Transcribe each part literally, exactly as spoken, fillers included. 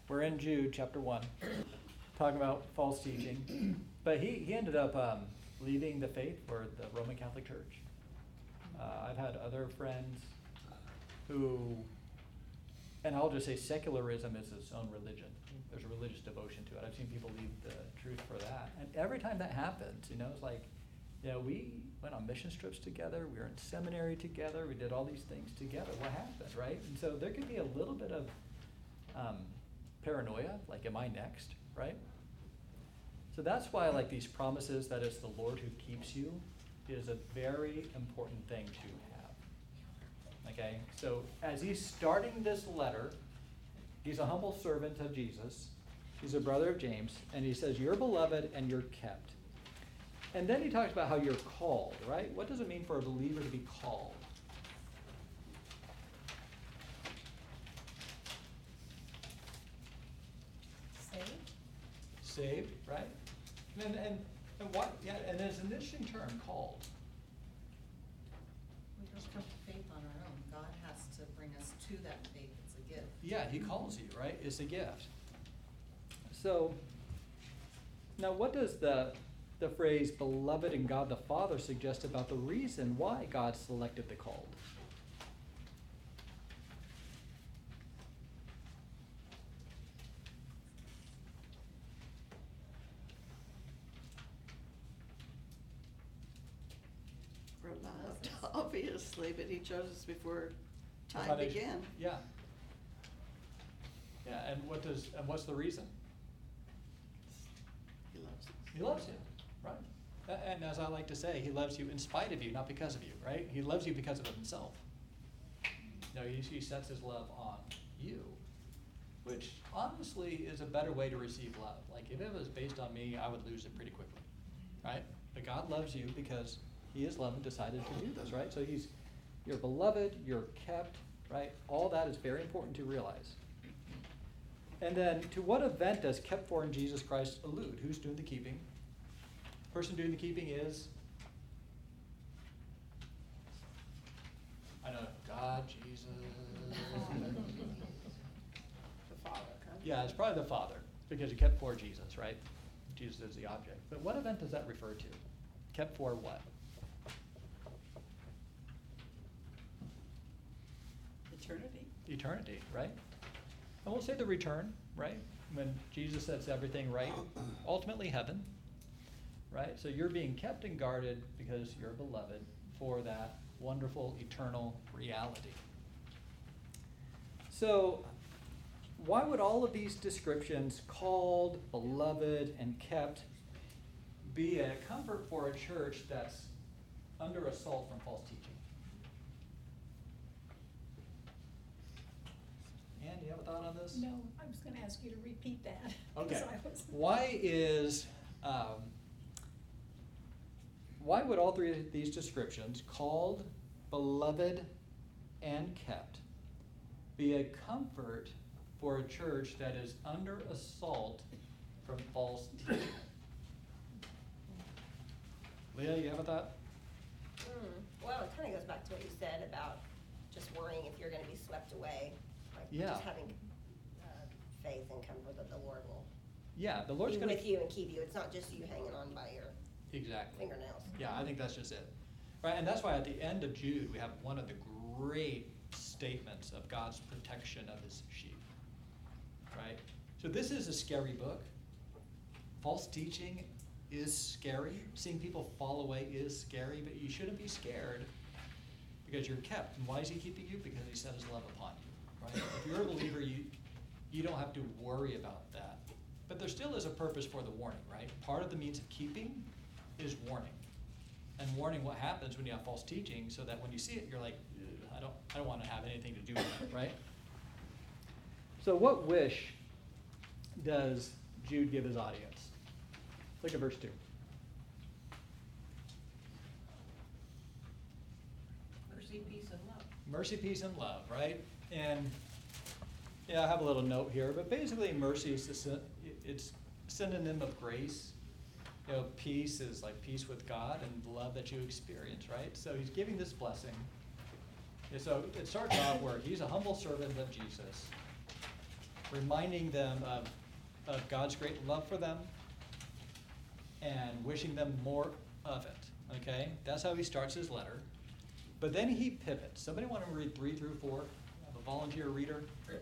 We're in Jude chapter one, talking about false teaching. But he, he ended up um, leaving the faith for the Roman Catholic Church. Uh, I've had other friends who, and I'll just say secularism is its own religion. There's a religious devotion to it. I've seen people leave the truth for that. And every time that happens, you know, it's like, you know, we went on mission trips together, we were in seminary together, we did all these things together. What happened, right? And so there could be a little bit of um, paranoia, like, am I next, right? So that's why, like, these promises that it's the Lord who keeps you is a very important thing to have. Okay, so as he's starting this letter, he's a humble servant of Jesus. He's a brother of James, and he says, you're beloved and you're kept. And then he talks about how you're called, right? What does it mean for a believer to be called? Saved. Saved, right? And and and what? Yeah, and it's an interesting term, called. We don't come to faith on our own. God has to bring us to that faith. It's a gift. Yeah, he calls you, right? It's a gift. So now, what does the the phrase "beloved in God the Father" suggest about the reason why God selected the called? We're loved, obviously, but he chose us before time Foundation. began. Yeah. Yeah, and what does and what's the reason? He loves us. He loves you, right? A- And as I like to say, he loves you in spite of you, not because of you, right? He loves you because of himself. No, he, he sets his love on you, which honestly is a better way to receive love. Like, if it was based on me, I would lose it pretty quickly, right? But God loves you because he is love and decided to do this, right? So he's, you're beloved, you're kept, right? All that is very important to realize. And then, to what event does kept for in Jesus Christ allude? Who's doing the keeping? Person doing the keeping is, I know, God, Jesus. The Father. huh? Yeah, it's probably the Father, because you kept for Jesus, right? Jesus is the object. But what event does that refer to? Kept for what? Eternity. Eternity, right? And we'll say the return, right? When Jesus sets everything right, ultimately heaven, right? So you're being kept and guarded because you're beloved for that wonderful eternal reality. So why would all of these descriptions, called, beloved, and kept, be a comfort for a church that's under assault from false teaching? Ann, do you have a thought on this? No, I was gonna ask you to repeat that. Okay. 'cause I was- Why is, um, why would all three of these descriptions, called, beloved, and kept, be a comfort for a church that is under assault from false teaching? Leah, you have a thought? Hmm. Well, it kind of goes back to what you said about just worrying if you're going to be swept away. Like Yeah. Just having uh, faith and comfort that the Lord will Yeah, the Lord's be gonna. with you and keep you. It's not just you hanging on by your Exactly. fingernails. Yeah, I think that's just it. Right, and that's why at the end of Jude, we have one of the great statements of God's protection of his sheep. Right? So this is a scary book. False teaching is scary. Seeing people fall away is scary, but you shouldn't be scared because you're kept. And why is he keeping you? Because he set his love upon you. Right? If you're a believer, you you don't have to worry about that. But there still is a purpose for the warning, right? Part of the means of keeping is warning. And warning what happens when you have false teaching, so that when you see it, you're like, I don't I don't want to have anything to do with it, right? So what wish does Jude give his audience? Look at verse two. Mercy, peace, and love. Mercy, peace, and love, right? And yeah, I have a little note here, but basically mercy is the syn- it's synonym of grace. You know, peace is like peace with God, and the love that you experience, right? So he's giving this blessing. And so it starts out where he's a humble servant of Jesus. reminding them of, of God's great love for them and wishing them more of it, okay? That's how he starts his letter. But then he pivots. Somebody want to read three through four? Have a volunteer reader?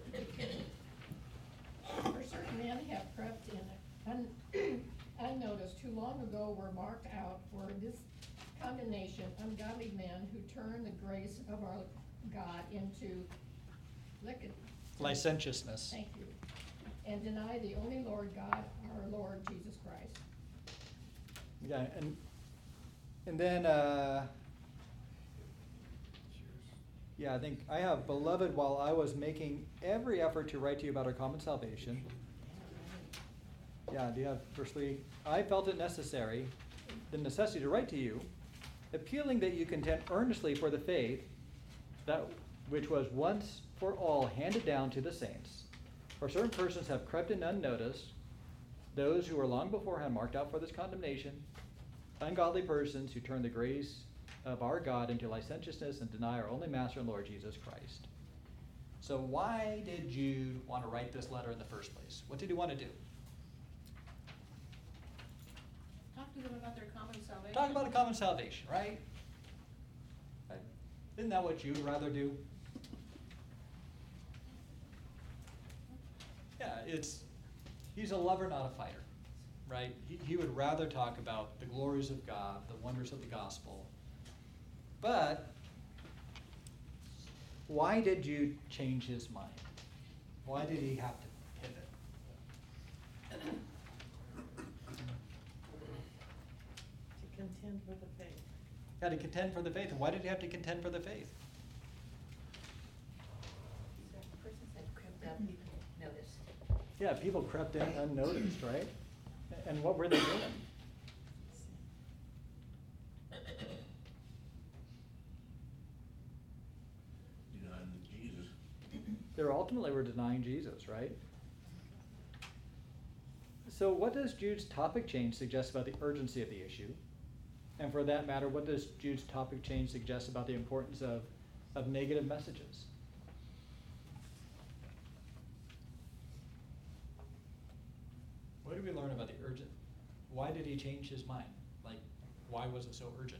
For certain men have crept in un- unnoticed, who long ago were marked out for this condemnation, ungodly men who turn the grace of our God into liquid. Licentiousness. Thank you. And deny the only Lord God, our Lord Jesus Christ. Yeah, and and then uh, yeah, I think I have, beloved, while I was making every effort to write to you about our common salvation. Yeah, do you have verse three? I felt it necessary, the necessity to write to you, appealing that you contend earnestly for the faith that which was once for all handed down to the saints. For certain persons have crept in unnoticed, those who were long beforehand marked out for this condemnation, ungodly persons who turn the grace of our God into licentiousness and deny our only Master and Lord Jesus Christ. So why did Jude want to write this letter in the first place? What did he want to do? Talk to them about their common salvation. Talk about a common salvation, right? Right? Isn't that what you would rather do? Yeah, it's, he's a lover, not a fighter, right? He, he would rather talk about the glories of God, the wonders of the gospel. But why did Jude change his mind? Why did he have to pivot? To contend for the faith. Got to contend for the faith. And why did he have to contend for the faith? Persons that crept up, people noticed. Yeah, people crept in unnoticed, right? And what were they doing? Denying Jesus. They ultimately were denying Jesus, right? So what does Jude's topic change suggest about the urgency of the issue? And for that matter, what does Jude's topic change suggest about the importance of, of negative messages? What do we learn about the urgent? Why did he change his mind? Like, why was it so urgent?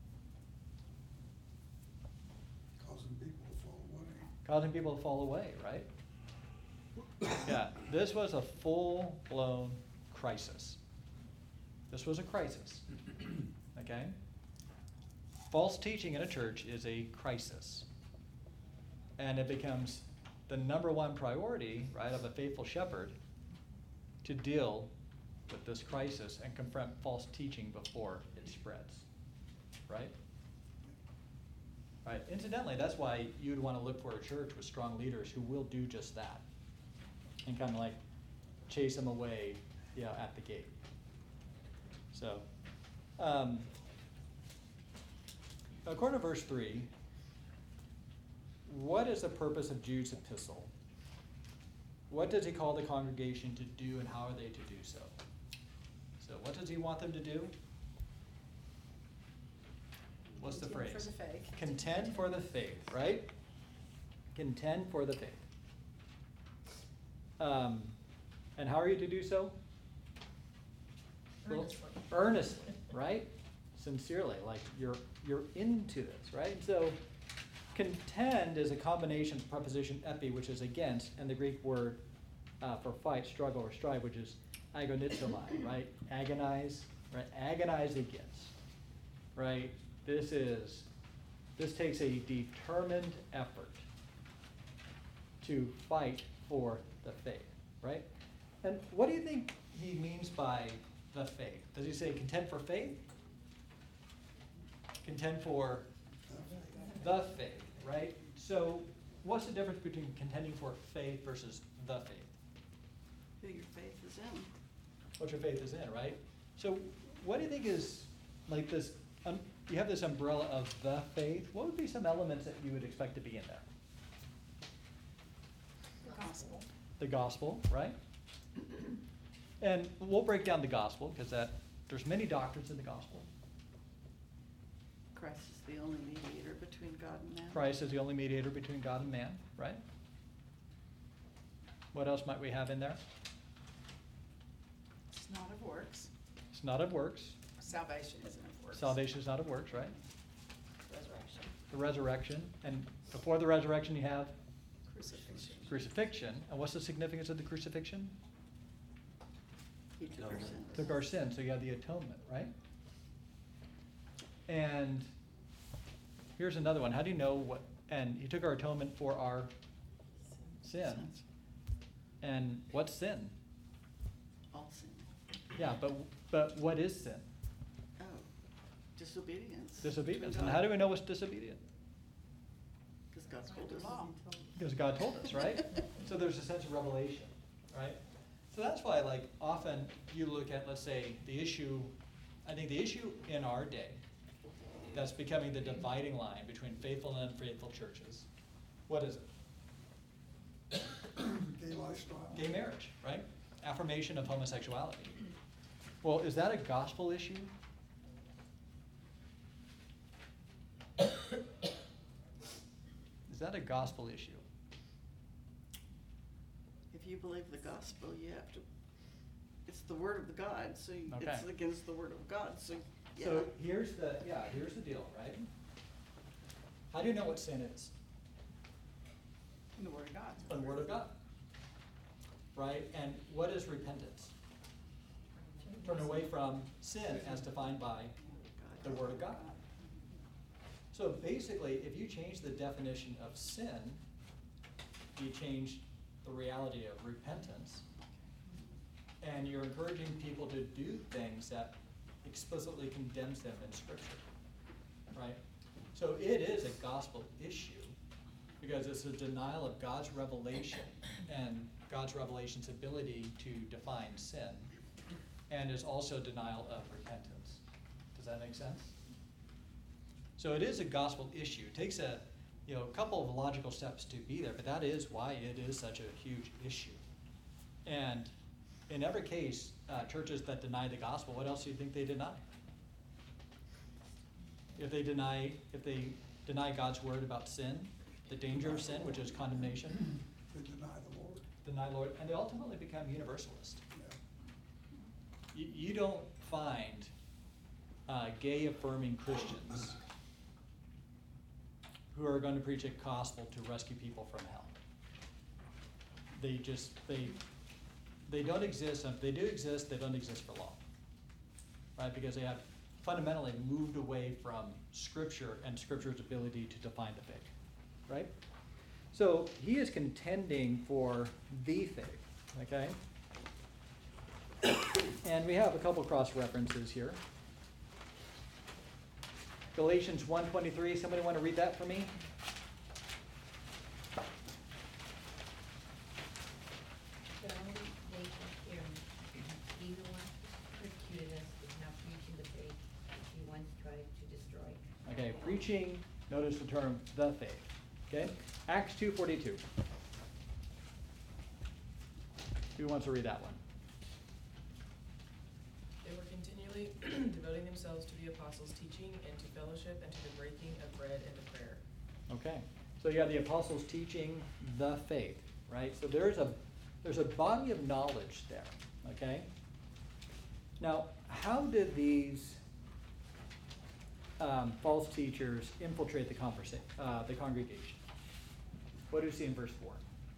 Causing people to fall away. Causing people to fall away, right? Yeah, this was a full-blown crisis. This was a crisis, okay? False teaching in a church is a crisis. And it becomes the number one priority, right, of a faithful shepherd to deal with this crisis and confront false teaching before it spreads, right? Right. Incidentally, that's why you'd want to look for a church with strong leaders who will do just that and kind of like chase them away, you know, at the gate. So, um, according to verse three, what is the purpose of Jude's epistle? What does he call the congregation to do, and how are they to do so? So what does he want them to do? What's the Contend phrase? for the faith. Contend for the faith, right? Contend for the faith. Um, and how are you to do so? Well, Earnestly. earnestly, right? Sincerely, like you're you're into this, right? So contend is a combination of preposition epi, which is against, and the Greek word uh, for fight, struggle, or strive, which is agonizomai, right? Agonize, right? Agonize against, right? This is, this takes a determined effort to fight for the faith, right? And what do you think he means by the faith? Does he say contend for faith? Contend for the faith, right? So what's the difference between contending for faith versus the faith? Who your faith is in. What your faith is in, right? So what do you think is like this, um, you have this umbrella of the faith. What would be some elements that you would expect to be in there? The gospel. The gospel, right? And we'll break down the gospel because that there's many doctrines in the gospel. Christ is the only mediator between God and man. Christ is the only mediator between God and man, right? What else might we have in there? It's not of works. It's not of works. Salvation isn't of works. Salvation is not of works, right? Resurrection. The resurrection, and before the resurrection you have Crucifixion. crucifixion. And what's the significance of the crucifixion? He took our sins. Took our sin, so you have the atonement, right? And here's another one. How do you know what, and he took our atonement for our sins. And what's sin? All sin. Yeah, but, but what is sin? Oh, disobedience. Disobedience. And how do we know what's disobedient? Because God told us. Law. Because God told us, right? So there's a sense of revelation, right? So that's why, like, often you look at, let's say, the issue, I think the issue in our day that's becoming the dividing line between faithful and unfaithful churches, what is it? Gay lifestyle. Gay marriage, right? Affirmation of homosexuality. Well, is that a gospel issue? Is that a gospel issue? If you believe the gospel, you have to, it's the word of God, so you- Okay. it's against the word of God, so, yeah. So here's the, yeah, here's the deal, right? How do you know what sin is? In the word of God. From the Word of God. Right? And what is repentance? Turn away from sin as defined by the Word of God. So basically, if you change the definition of sin, you change the reality of repentance, and you're encouraging people to do things that explicitly condemns them in Scripture, right? So it is a gospel issue because it's a denial of God's revelation and God's revelation's ability to define sin, and is also denial of repentance. Does that make sense? So it is a gospel issue. It takes a, you know, a couple of logical steps to be there, but that is why it is such a huge issue. And in every case, uh, churches that deny the gospel, what else do you think they deny? If they deny, if they deny God's word about sin, the danger of sin, which is condemnation, They deny the Lord. deny Lord, and they ultimately become universalist. Yeah. You, you don't find uh, gay affirming Christians who are going to preach a gospel to rescue people from hell. They just, they, they don't exist, and if they do exist, they don't exist for long. Right, because they have fundamentally moved away from Scripture and Scripture's ability to define the faith, right? So he is contending for the faith, okay? And we have a couple cross references here. Galatians one twenty-three, somebody want to read that for me? So they shall hear me. He who once persecuted us is now preaching the faith which he once tried to destroy. Okay, preaching, notice the term, the faith, okay? Acts two forty-two. Who wants to read that one? They were continually devoting themselves to the apostles' teaching and to fellowship and to the breaking of bread and to prayer. Okay, so you have the apostles teaching the faith, right? So there's a, there's a body of knowledge there, okay? Now, how did these um, false teachers infiltrate the conversa- uh, the congregation? What do you see in verse four?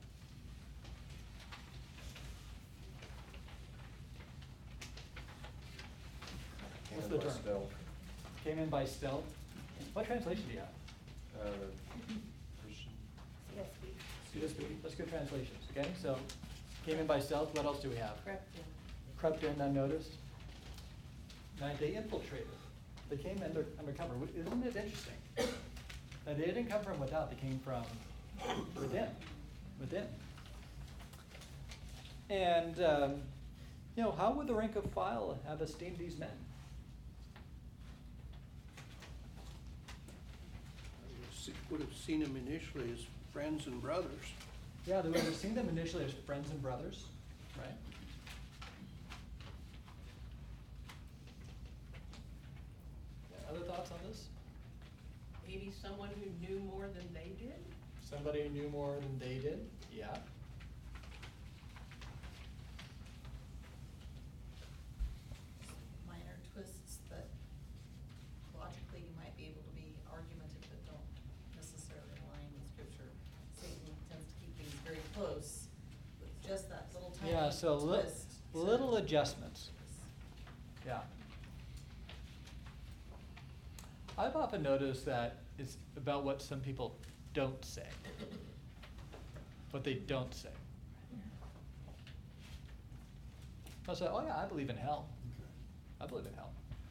What's the Came in by term? stealth. Came in by stealth? What translation do you have? Uh, Christian. C S B. Let's go- Let's go translations, okay? So, came in by stealth, what else do we have? Crept in. Crept in unnoticed. Right, they infiltrated. They came under, undercover. Isn't it interesting? That they didn't come from without, they came from within, within. And, um, you know, how would the rank of file have esteemed these men? Would have seen them initially as friends and brothers. Yeah, they would have seen them initially as friends and brothers, right? Yeah, other thoughts on this? Maybe someone who knew more than they did? Somebody who knew more than they did? Yeah. Yeah, so li- twist to- little adjustments. Yeah. I've often noticed that it's about what some people don't say. What they don't say. I'll say, oh yeah, I believe in hell. I believe in hell.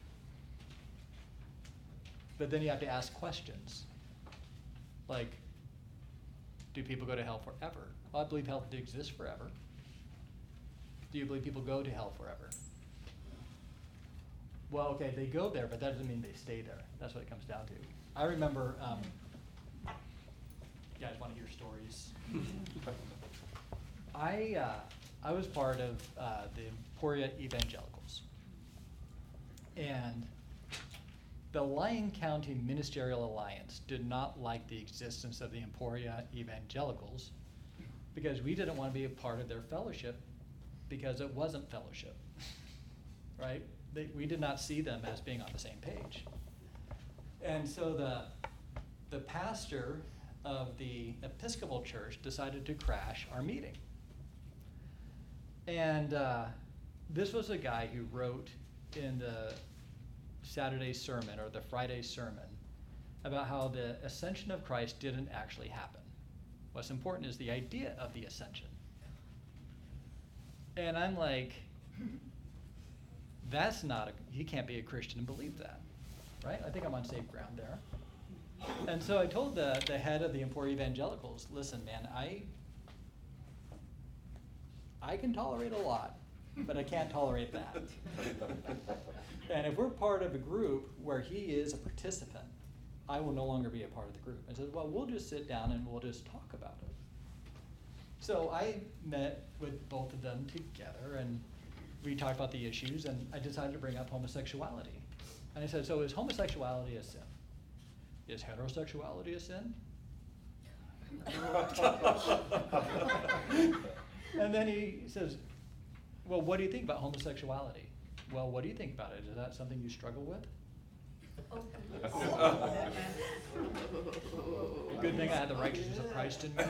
But then you have to ask questions. Like, do people go to hell forever? Well, I believe hell exists forever. Do you believe people go to hell forever? Well, okay, they go there, but that doesn't mean they stay there. That's what it comes down to. I remember, um, you guys want to hear stories? I, uh, I was part of uh, the Emporia Evangelicals. And the Lyon County Ministerial Alliance did not like the existence of the Emporia Evangelicals because we didn't want to be a part of their fellowship because it wasn't fellowship, right? They, we did not see them as being on the same page. And so the, the pastor of the Episcopal Church decided to crash our meeting. And uh, this was a guy who wrote in the Saturday sermon or the Friday sermon about how the ascension of Christ didn't actually happen. What's important is the idea of the ascension. And I'm like, that's not, a, you can't be a Christian and believe that, right? I think I'm on safe ground there. And so I told the, the head of the Emporia Evangelicals, listen, man, I, I can tolerate a lot, but I can't tolerate that. And if we're part of a group where he is a participant, I will no longer be a part of the group. I said, well, we'll just sit down and we'll just talk about it. So I met with both of them together and we talked about the issues and I decided to bring up homosexuality. And I said, so is homosexuality a sin? Is heterosexuality a sin? And then he says, well, what do you think about homosexuality? Well, what do you think about it? Is that something you struggle with? Good thing I had the righteousness of Christ in me.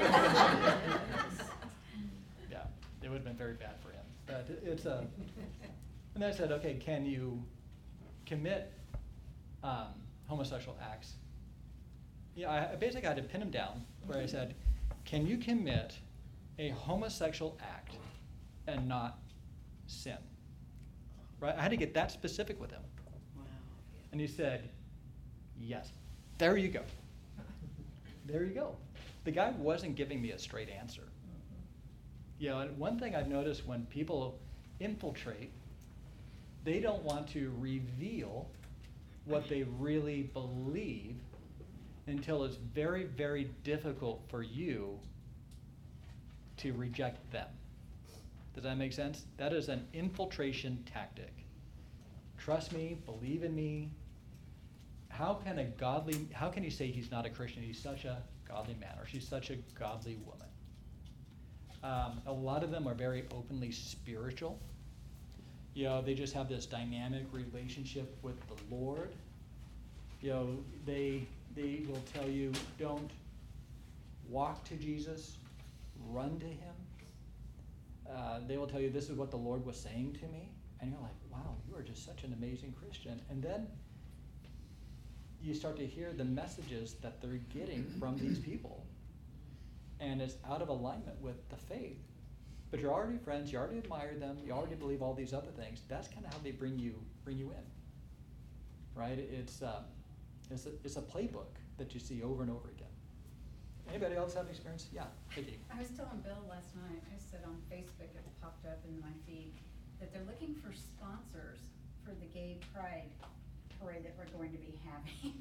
Yeah, it would have been very bad for him. But it's a, and I said, okay, can you commit um, homosexual acts? Yeah, I, I basically had to pin him down where I said, can you commit a homosexual act and not sin? Right? I had to get that specific with him. Wow. And he said, yes. There you go. There you go. The guy wasn't giving me a straight answer. You know, and one thing I've noticed when people infiltrate, they don't want to reveal what they really believe until it's very, very difficult for you to reject them. Does that make sense? That is an infiltration tactic. Trust me, believe in me. How can a godly, how can he say he's not a Christian? He's such a godly man, or she's such a godly woman. Um, a lot of them are very openly spiritual. You know, they just have this dynamic relationship with the Lord. You know, they they will tell you, don't walk to Jesus, run to him. Uh, they will tell you, this is what the Lord was saying to me. And you're like, wow, you are just such an amazing Christian. And then you start to hear the messages that they're getting from these people. And it's out of alignment with the faith. But you're already friends, you already admire them, you already believe all these other things. That's kind of how they bring you bring you in. Right? It's, uh, it's, a, it's a playbook that you see over and over again. Anybody else have experience? Yeah, Vicky. I was telling Bill last night, I said on Facebook, it popped up in my feed, that they're looking for sponsors for the gay pride parade that we're going to be having.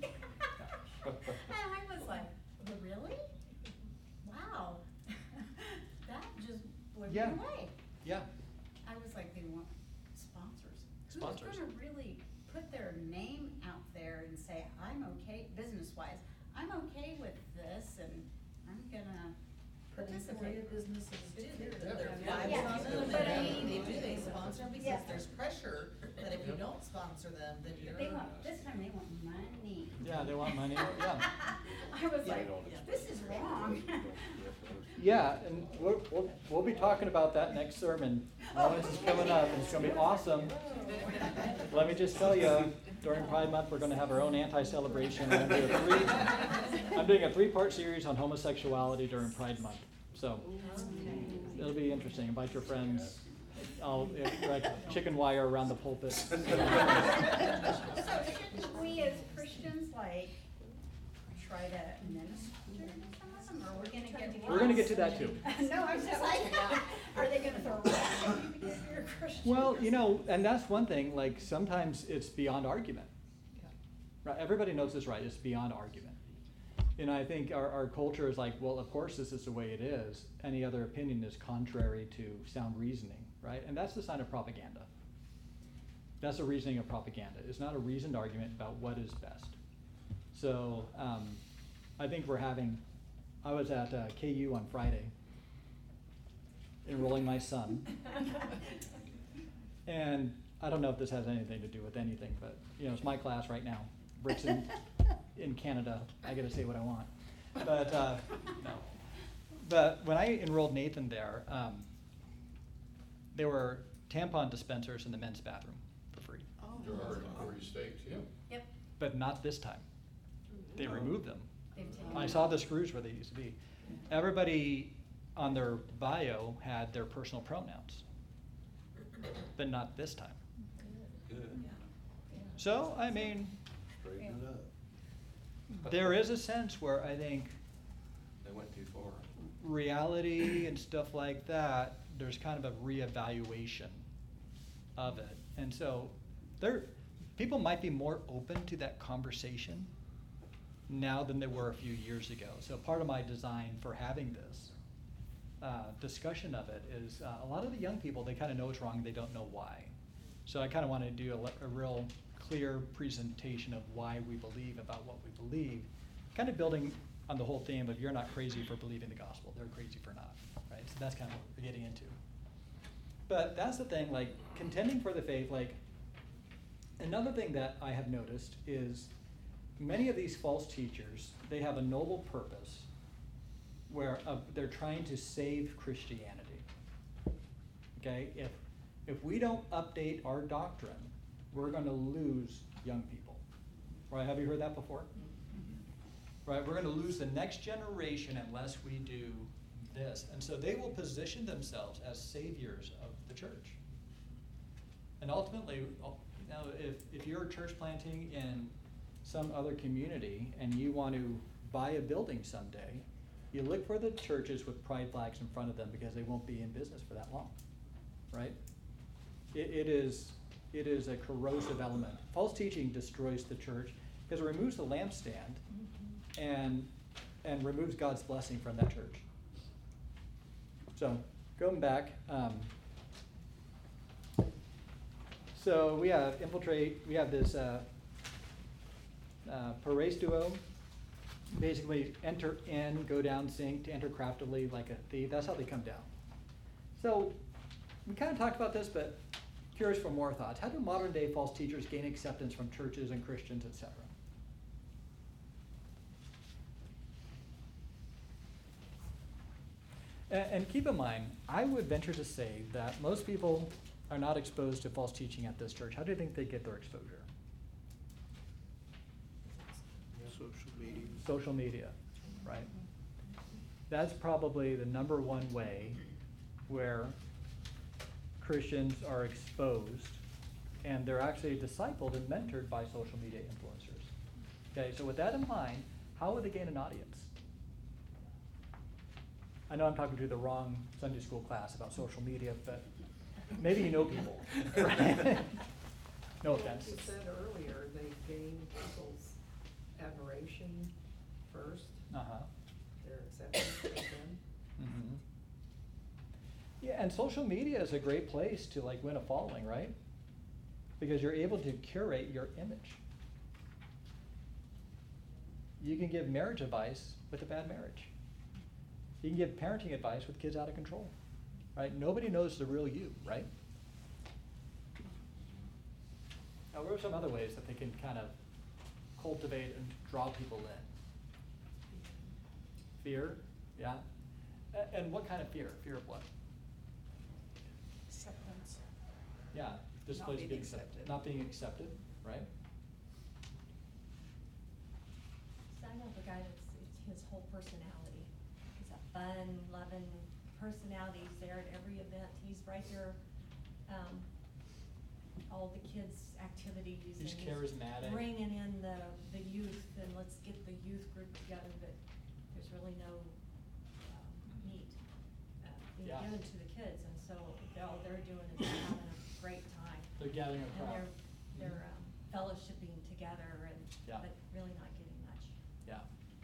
And I was like, really? Wow. That just blew me Yeah. away. Yeah. I was like, they want sponsors. Sponsors. Who's gonna really put their name out there and say, I'm okay, business-wise, I'm okay with this and I'm gonna participate. Businesses do, Yeah. they're Yeah. lives on them, But I and mean- they do, they sponsor them Yeah. because there's pressure that if you don't sponsor them, then you're. They want, this time they want money. Yeah, they want money. Yeah. I was Yeah. like, this is wrong. yeah, and we'll, we'll, we'll be talking about that next sermon. Romans is coming up, and it's gonna be awesome. Let me just tell you, during Pride Month, we're gonna have our own anti-celebration. I'm doing a three, I'm doing a three-part series on homosexuality during Pride Month. So, it'll be interesting. Invite your friends. I'll, like, chicken wire around the pulpit. So should we as Christians, like, try to minister to some of them, or we're gonna get? We're gonna get to that too. No, I'm just like, are they gonna throw rocks at you because you're a Christian? Well, you know, and that's one thing, like, sometimes it's beyond argument. Right, everybody knows this, right? It's beyond argument. You know, I think our, our culture is like, well, of course this is the way it is. Any other opinion is contrary to sound reasoning, right? And that's the sign of propaganda. That's the reasoning of propaganda. It's not a reasoned argument about what is best. So um, I think we're having, I was at uh, K U on Friday, enrolling my son. And I don't know if this has anything to do with anything, but you know, it's my class right now. Rick's in, in Canada. I get to say what I want. But uh, no. But when I enrolled Nathan there, um, there were tampon dispensers in the men's bathroom for free. Oh, There are in forty states, yeah. Yep, But not this time. They removed them. they've taken. I saw the screws where they used to be. Everybody on their bio had their personal pronouns, but not this time. Good. So, I mean, Straighten it up. there is a sense where I think They went too far. reality and stuff like that, there's kind of a reevaluation of it. And so there, people might be more open to that conversation now than they were a few years ago. So part of my design for having this uh, discussion of it is uh, a lot of the young people, they kind of know it's wrong, they don't know why. So I kind of want to do a, le- a real clear presentation of why we believe about what we believe, kind of building on the whole theme of you're not crazy for believing the gospel, they're crazy for not, right? So that's kind of what we're getting into. But that's the thing, like contending for the faith, like another thing that I have noticed is many of these false teachers, they have a noble purpose where uh, they're trying to save Christianity. Okay, if if we don't update our doctrine, we're going to lose young people. Right? Have you heard that before? Right? We're going to lose the next generation unless we do this. And so they will position themselves as saviors of the church. And ultimately, now if, if you're church planting in some other community and you want to buy a building someday, you look for the churches with pride flags in front of them because they won't be in business for that long, right? It, it is it is a corrosive element. False teaching destroys the church because it removes the lampstand and and removes God's blessing from that church. So going back, um, so we have infiltrate. We have this uh, uh, paraistuo. Basically, enter in, go down, sink, to enter craftily like a thief. That's how they come down. So we kind of talked about this, but curious for more thoughts. How do modern day false teachers gain acceptance from churches and Christians, et cetera? And, and keep in mind, I would venture to say that most people are not exposed to false teaching at this church. How do you think they get their exposure? Social media. Social media, right? That's probably the number one way where Christians are exposed and they're actually discipled and mentored by social media influencers. Okay, so with that in mind, how would they gain an audience? I know I'm talking to the wrong Sunday school class about social media, but maybe you know people, right? No offense. Like you said earlier, they gain people's admiration first, Uh-huh. their acceptance of them. Mm-hmm. Yeah, and social media is a great place to like win a following, right? Because you're able to curate your image. You can give marriage advice with a bad marriage. You can give parenting advice with kids out of control, right? Nobody knows the real you, right? Now, what are some other ways that they can kind of cultivate and draw people in? Fear, yeah. A- and what kind of fear? Fear of what? Acceptance. Yeah, this Not place being being accepted. not being accepted, right? So I know the guy that's, it's his whole personality. He's a fun, loving personality. He's there at every event. He's right there, um, all the kids' activities. He's and charismatic. Bringing in the, the youth, and let's get the youth group together, but there's really no, um, meat, uh, being Yeah. given to the kids, and so all they're doing is having a great time. They're gathering a crowd. And they're, they're, um, fellowshipping together and, Yeah. but really not getting much. Yeah.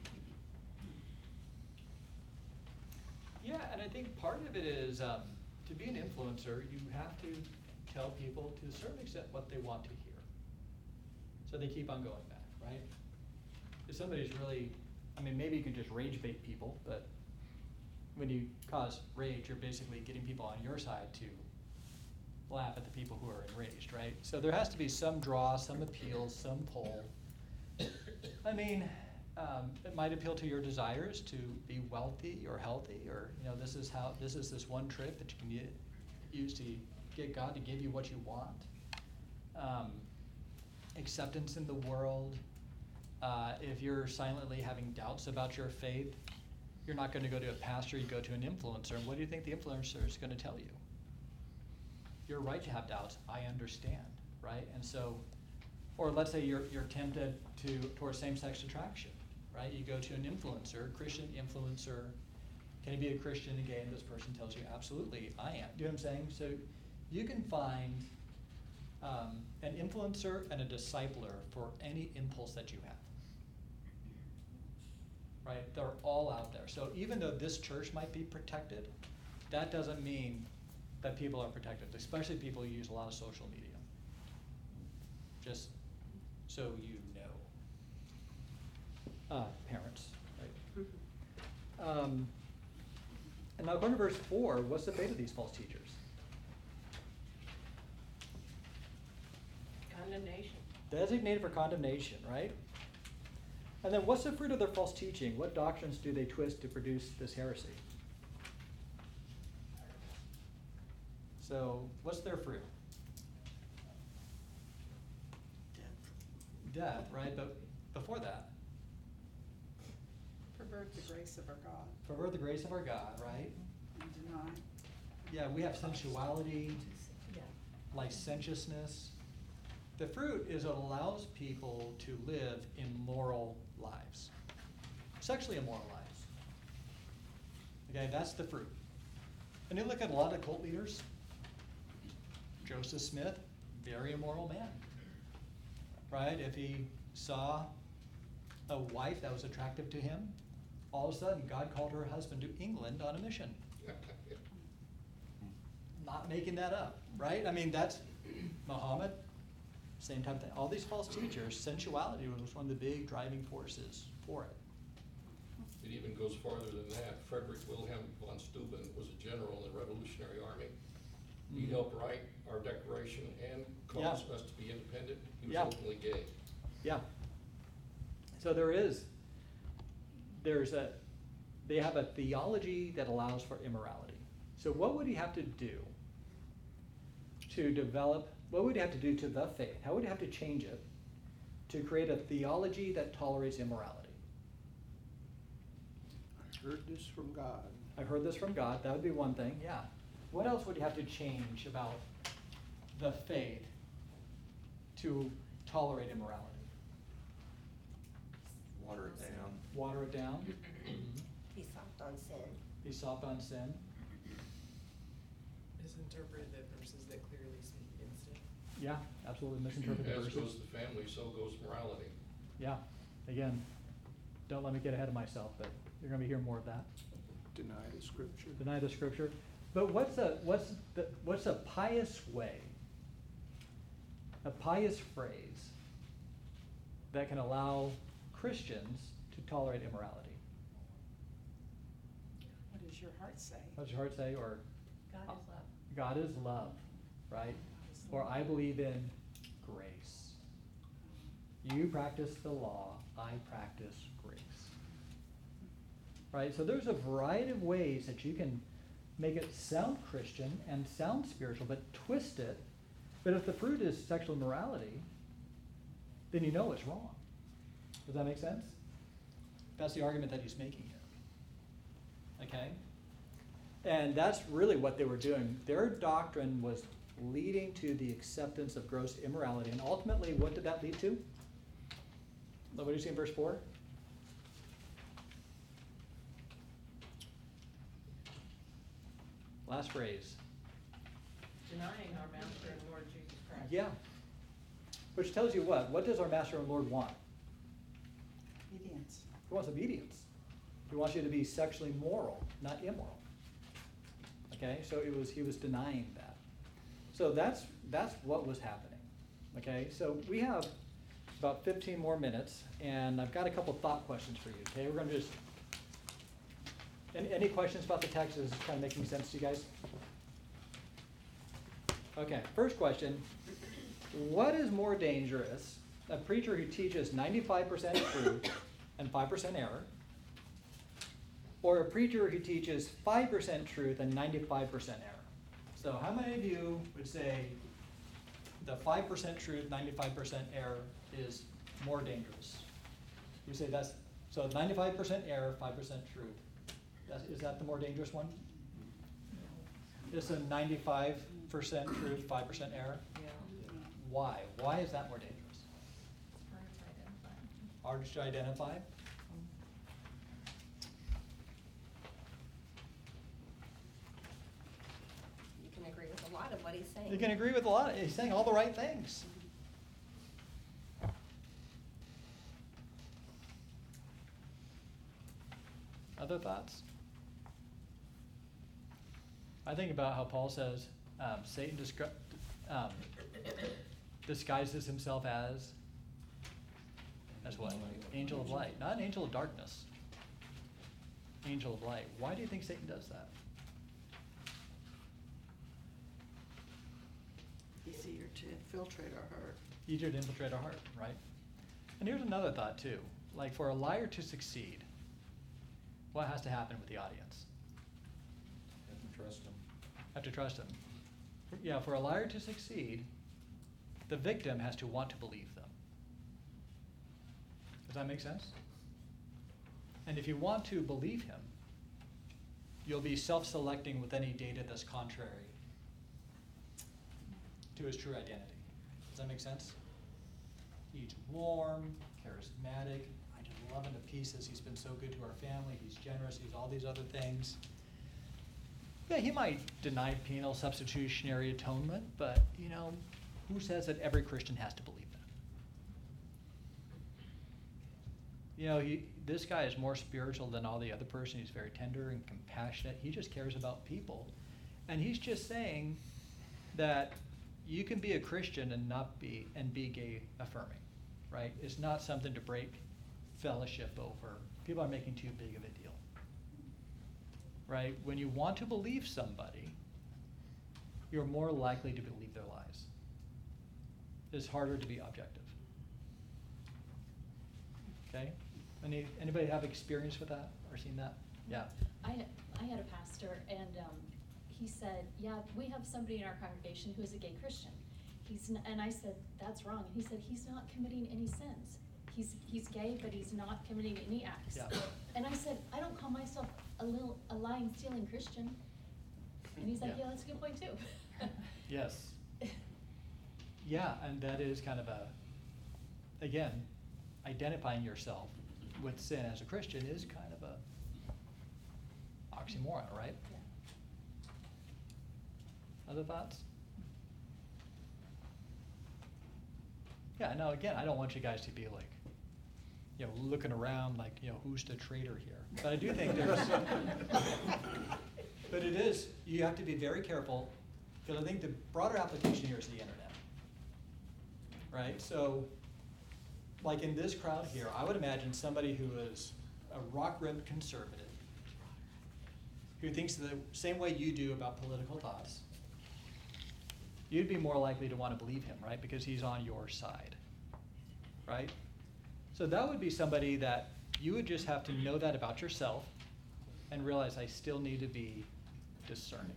Yeah, and I think part of it is, um, to be an influencer, you have to tell people to a certain extent what they want to hear. So they keep on going back, right? If somebody's really, I mean, maybe you can just rage bait people, but when you cause rage, you're basically getting people on your side to laugh at the people who are enraged, right? So there has to be some draw, some appeal, some pull. I mean, um, it might appeal to your desires to be wealthy or healthy, or, you know, this is how, this is this one trick that you can get, use to get God to give you what you want. Um, acceptance in the world. Uh, if you're silently having doubts about your faith, you're not going to go to a pastor, you go to an influencer. And what do you think the influencer is going to tell you? You're right to have doubts. I understand, right? And so, or let's say you're you're tempted to towards same-sex attraction, right? You go to an influencer, Christian influencer. Can you be a Christian and gay? And this person tells you, absolutely, I am. Do you know what I'm saying? So you can find um, an influencer and a discipler for any impulse that you have. Right? They're all out there. So even though this church might be protected, that doesn't mean that people are protected, especially people who use a lot of social media. Just so you know. Uh, parents, right? Um, and now going to verse four, what's the fate of these false teachers? Condemnation. Designated for condemnation, right? And then what's the fruit of their false teaching? What doctrines do they twist to produce this heresy? So, what's their fruit? Death. Death, right? But before that, Pervert the grace of our God. pervert the grace of our God, right? And deny. Yeah, we have sensuality, Yeah. licentiousness. The fruit is it allows people to live immoral lives, sexually immoral lives. Okay, that's the fruit. And you look at a lot of cult leaders. Joseph Smith, very immoral man, right? If he saw a wife that was attractive to him, all of a sudden God called her husband to England on a mission. Not making that up, right? I mean, that's Muhammad, same type of thing. All these false teachers, sensuality was one of the big driving forces for it. It even goes farther than that. Frederick Wilhelm von Steuben was a general in the Revolutionary Army. He Mhm. helped write our Declaration and caused Yeah. us to be independent. He was Yeah. openly gay. Yeah. So there is, there's a, they have a theology that allows for immorality. So what would he have to do to develop, what would he have to do to the faith? How would he have to change it to create a theology that tolerates immorality? I heard this from God. I've heard this from God, that would be one thing, yeah. What else would you have to change about the faith to tolerate immorality? Water it down. Water it down? Be soft on sin. Be soft on sin? Misinterpret the verses that clearly speak against it. Yeah, absolutely misinterpret the As verses. goes the family, so goes morality. Yeah, again, don't let me get ahead of myself, but you're gonna be hearing more of that. Deny the scripture. Deny the scripture. But what's a, what's the, what's a pious way, a pious phrase that can allow Christians to tolerate immorality? What does your heart say? What does your heart say? Or God is love. God is love, right? Or I believe in grace. You practice the law, I practice grace. right? So there's a variety of ways that you can make it sound Christian and sound spiritual, but twist it. But if the fruit is sexual immorality, then you know it's wrong. Does that make sense? That's the argument that he's making here. Okay? And that's really what they were doing. Their doctrine was leading to the acceptance of gross immorality. And ultimately, what did that lead to? What do you see in verse four? Last phrase. Denying our Master and Lord Jesus Christ. Yeah. Which tells you what? What does our Master and Lord want? Obedience. He wants obedience. He wants you to be sexually moral, not immoral. Okay, so it was he was denying that. So that's that's what was happening. Okay, so we have about fifteen more minutes, and I've got a couple thought questions for you. Okay, we're going to just. Any, any questions about the text? Is this kind of making sense to you guys? Okay, first question. What is more dangerous, a preacher who teaches ninety-five percent truth and five percent error, or a preacher who teaches five percent truth and ninety-five percent error? So how many of you would say the five percent truth, ninety-five percent error is more dangerous? You say that's, so ninety-five percent error, five percent truth. That's, is that the more dangerous one? It's a ninety-five percent truth, five percent error? Yeah. Why? Why is that more dangerous? It's hard to identify. Hard to identify? You can agree with a lot of what he's saying. You can agree with a lot. He's saying all the right things. Other thoughts? I think about how Paul says um, Satan discri- um, disguises himself as as what? Angel of light, not an angel of darkness. Angel of light. Why do you think Satan does that? Easier to infiltrate our heart. Easier to infiltrate our heart, right? And here's another thought too. Like for a liar to succeed, what has to happen with the audience? You have to trust them. Have to trust him. Yeah, for a liar to succeed, the victim has to want to believe them. Does that make sense? And if you want to believe him, you'll be self-selecting with any data that's contrary to his true identity. Does that make sense? He's warm, charismatic. I just love him to pieces. He's been so good to our family. He's generous. He's all these other things. Yeah, he might deny penal substitutionary atonement, but, you know, who says that every Christian has to believe that? You know, he, this guy is more spiritual than all the other person. He's very tender and compassionate. He just cares about people. And he's just saying that you can be a Christian and not be, and be gay affirming, right? It's not something to break fellowship over. People are making too big of a deal. Right? When you want to believe somebody, you're more likely to believe their lies. It's harder to be objective. Okay? Any, anybody have experience with that or seen that? Yeah. I had, I had a pastor, and um, he said, yeah, we have somebody in our congregation who is a gay Christian. He's n- and I said, that's wrong. And he said, he's not committing any sins. He's he's gay, but he's not committing any acts. Yeah. And I said, I don't call myself a little a lying, stealing Christian. And he's like, Yeah. yeah, that's a good point too. Yes. Yeah, and that is kind of a, again, identifying yourself with sin as a Christian is kind of a oxymoron, right? Yeah. Other thoughts? Yeah, no, again, I don't want you guys to be like, you know, looking around like, you know, who's the traitor here? But I do think there's, but it is, you have to be very careful, because I think the broader application here is the internet. Right? So, like in this crowd here, I would imagine somebody who is a rock-ribbed conservative, who thinks the same way you do about political thoughts, you'd be more likely to want to believe him, right? Because he's on your side, right? So that would be somebody that you would just have to know that about yourself and realize I still need to be discerning.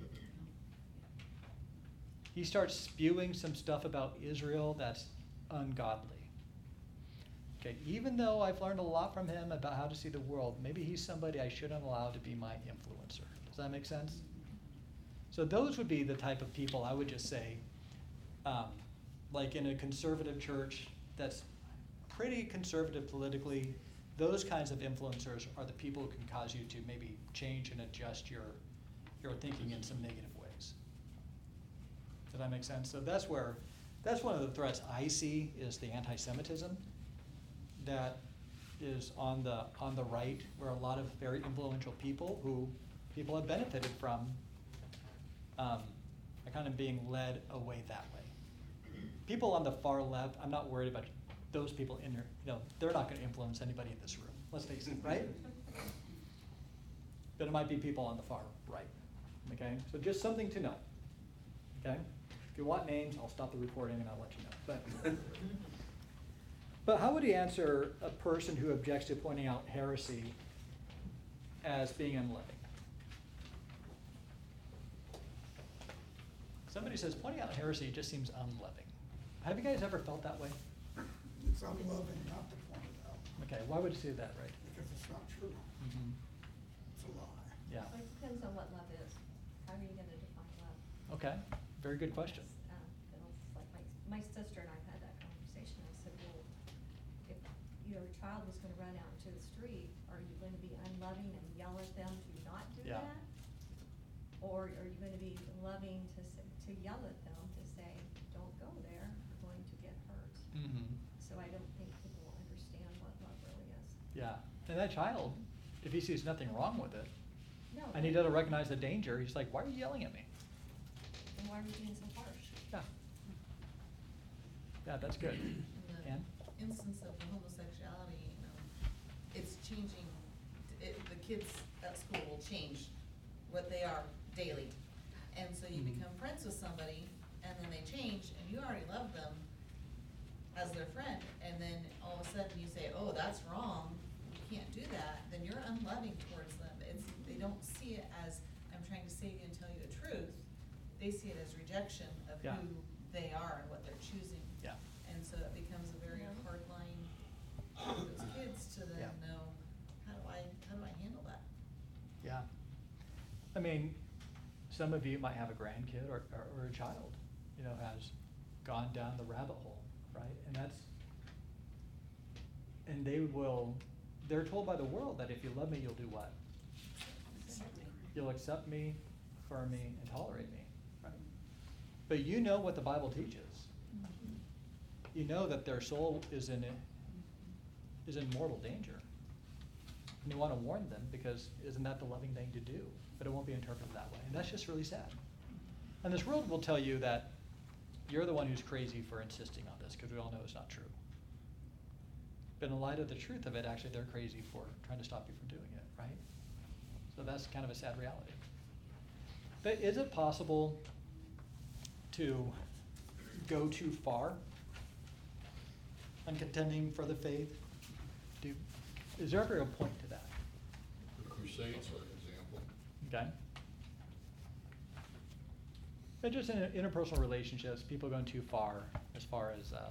He starts spewing some stuff about Israel that's ungodly. Okay, even though I've learned a lot from him about how to see the world, maybe he's somebody I shouldn't allow to be my influencer. Does that make sense? So those would be the type of people I would just say, um, like in a conservative church that's pretty conservative politically, those kinds of influencers are the people who can cause you to maybe change and adjust your, your thinking in some negative ways. Does that make sense? So that's where, that's one of the threats I see is the anti-Semitism that is on the on the right, where a lot of very influential people who people have benefited from um, are kind of being led away that way. People on the far left, I'm not worried about those people in there. You know, they're not going to influence anybody in this room. Let's face it, right? But it might be people on the far right. Okay, so just something to know. Okay, if you want names, I'll stop the recording and I'll let you know. But. But how would he answer a person who objects to pointing out heresy as being unloving? Somebody says pointing out heresy just seems unloving. Have you guys ever felt that way? It's unloving not to point it out. Okay, why would you say that, right? Because it's not true. Mm-hmm. It's a lie. Yeah. Well, it depends on what love is. How are you gonna define love? Okay, very good question. Uh, you know, it's like my, my sister and I had that conversation. I said, well, if your child was gonna run out into the street, are you gonna be unloving and yell at them to not do Yeah. that? Or are you gonna be loving to say, to yell at them to say, don't go there, you're going to get hurt? Mm-hmm. So I don't think people understand what love really is. Yeah, and that child, if he sees nothing wrong with it, No. and he doesn't recognize the danger, he's like, why are you yelling at me? And why are you being so harsh? Yeah. Yeah, that's good. In the Ann? instance of homosexuality, you know, it's changing, it, the kids at school will change what they are daily. And so you Mhm. become friends with somebody, and then they change, and you already love them as their friend, and then all of a sudden you say, oh, that's wrong, you can't do that, then you're unloving towards them. It's, they don't see it as, I'm trying to save you and tell you the truth. They see it as rejection of Yeah. who they are and what they're choosing. Yeah. And so it becomes a very Yeah. hard line for those kids to then Yeah. know, how do I, how do I handle that? Yeah. I mean, some of you might have a grandkid or, or, or a child, you know, has gone down the rabbit hole, right? And that's, and they will, they're told by the world that if you love me, you'll do what? You'll accept me, affirm me, and tolerate me, right? But you know what the Bible teaches. You know that their soul is in, is in mortal danger. And you want to warn them because isn't that the loving thing to do? But it won't be interpreted that way. And that's just really sad. And this world will tell you that you're the one who's crazy for insisting on this because we all know it's not true. But in light of the truth of it, actually they're crazy for trying to stop you from doing it, right? So that's kind of a sad reality. But is it possible to go too far on contending for the faith? Do, is there ever a point to that? The Crusades are an example. Okay. But just in interpersonal relationships, people going too far as far as uh,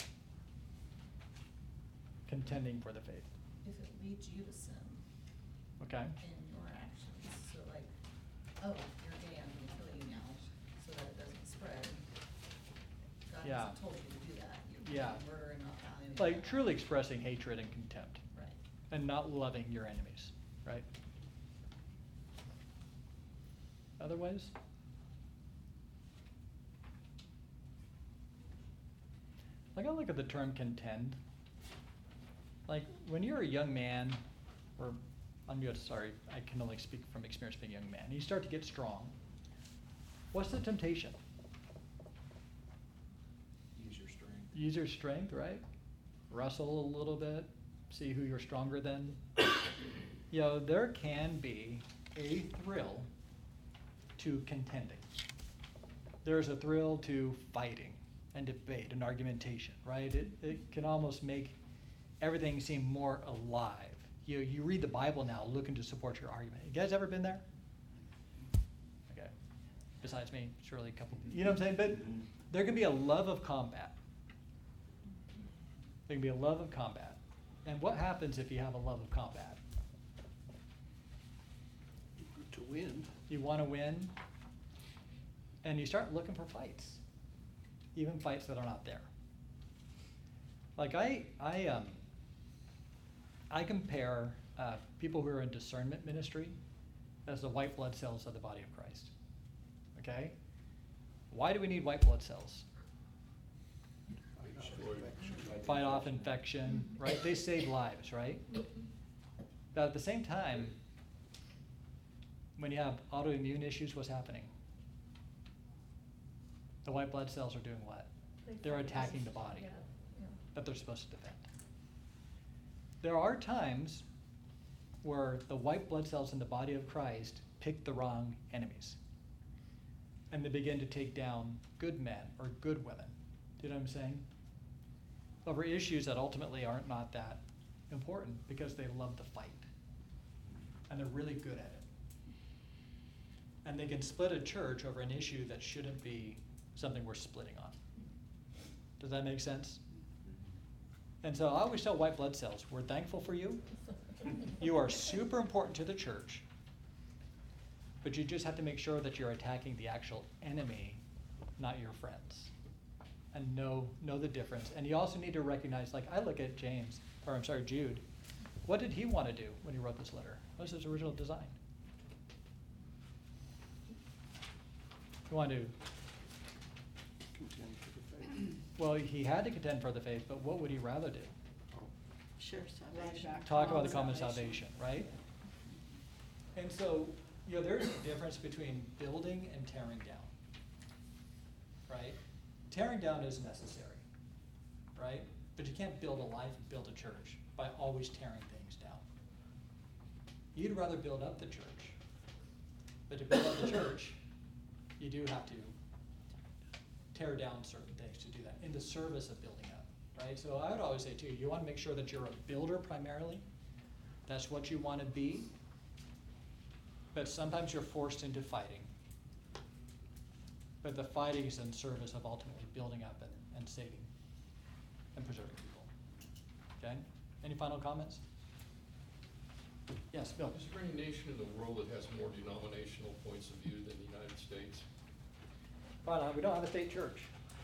contending for the faith. If it leads you to sin Okay. in your actions, so like, oh, you're gay, I'm gonna kill you now, so that it doesn't spread. God Yeah. hasn't told you to do that. You're Yeah. committing murder and not valuing. Like truly expressing hatred and contempt. Right. And not loving your enemies, right? Other ways? Like I look at the term contend. Like when you're a young man, or I'm just sorry, I can only speak from experience being a young man. You start to get strong. What's the temptation? Use your strength. Use your strength, right? Wrestle a little bit, see who you're stronger than. You know, there can be a thrill to contending. There's a thrill to fighting and debate and argumentation, right? It, it can almost make everything seem more alive you, you read the Bible now looking to support your argument. You guys ever been there? Okay. Besides me, surely a couple, you know what I'm saying? But there can be a love of combat. There can be a love of combat. And what happens if you have a love of combat? To win. You want to win, and you start looking for fights, even fights that are not there. Like I, I, um, I compare uh, people who are in discernment ministry as the white blood cells of the body of Christ. Okay? Why do we need white blood cells? Fight off infection, right? They save lives, right? But at the same time, when you have autoimmune issues, what's happening? The white blood cells are doing what? They're attacking the body Yeah, yeah. that they're supposed to defend. There are times where the white blood cells in the body of Christ pick the wrong enemies. And they begin to take down good men or good women. Do you know what I'm saying? Over issues that ultimately aren't not that important because they love the fight. And they're really good at it. And they can split a church over an issue that shouldn't be something we're splitting on. Does that make sense? And so I always tell white blood cells, we're thankful for you. You are super important to the church. But you just have to make sure that you're attacking the actual enemy, not your friends. And know know the difference. And you also need to recognize, like I look at James, or I'm sorry, Jude. What did he want to do when he wrote this letter? What was his original design? He wanted to, Contend for the faith. well, he had to contend for the faith, but what would he rather do? Share salvation. Talk about the common salvation, right? And so, you know, there's a difference between building and tearing down, right? Tearing down is necessary, right? But you can't build a life and build a church by always tearing things down. You'd rather build up the church. But to build up the church, you do have to tear down certain things to do that in the service of building up, right? So I would always say too, you want to make sure that you're a builder primarily. That's what you want to be. But sometimes you're forced into fighting. But the fighting is in service of ultimately building up and, and saving and preserving people. Okay? Any final comments? Yes, Bill. Is there any nation in the world that has more denominational points of view than the United States? Well, we don't have a state church.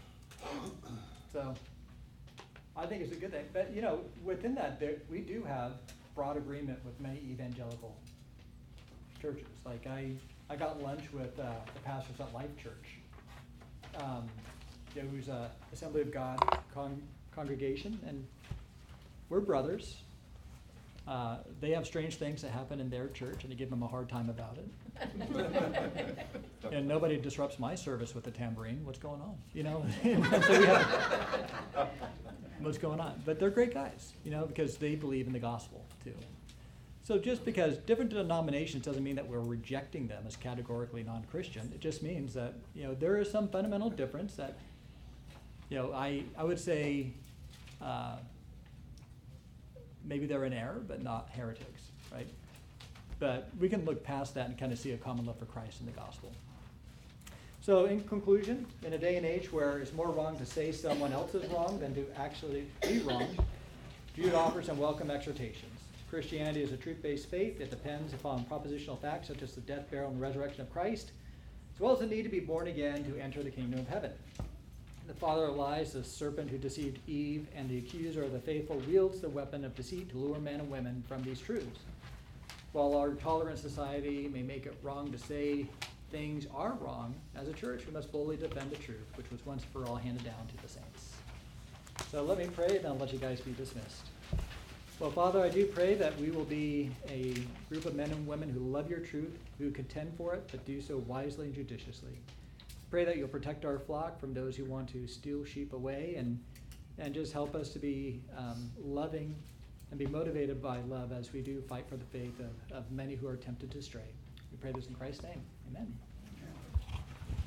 So I think it's a good thing. But, you know, within that, there, we do have broad agreement with many evangelical churches. Like I, I got lunch with uh, the pastors at Life Church. Um, you know, who's a Assembly of God con- congregation, and we're brothers. Uh, they have strange things that happen in their church, and they give them a hard time about it. And nobody disrupts my service with a tambourine. What's going on? You know, so we have what's going on. But they're great guys, you know, because they believe in the gospel too. So just because different denominations doesn't mean that we're rejecting them as categorically non-Christian. It just means that, you know, there is some fundamental difference that, you know, I, I would say uh, maybe they're in error, but not heretics, right? But we can look past that and kind of see a common love for Christ in the gospel. So in conclusion, in a day and age where it's more wrong to say someone else is wrong than to actually be wrong, Jude offers some welcome exhortations. Christianity is a truth-based faith. It depends upon propositional facts such as the death, burial, and resurrection of Christ, as well as the need to be born again to enter the kingdom of heaven. The father of lies, the serpent who deceived Eve, and the accuser of the faithful wields the weapon of deceit to lure men and women from these truths. While our tolerant society may make it wrong to say things are wrong, as a church we must boldly defend the truth, which was once for all handed down to the saints. So let me pray, and I'll let you guys be dismissed. Well, Father, I do pray that we will be a group of men and women who love your truth, who contend for it, but do so wisely and judiciously. Pray that you'll protect our flock from those who want to steal sheep away, and, and just help us to be um, loving and be motivated by love as we do fight for the faith of, of many who are tempted to stray. We pray this in Christ's name. Amen.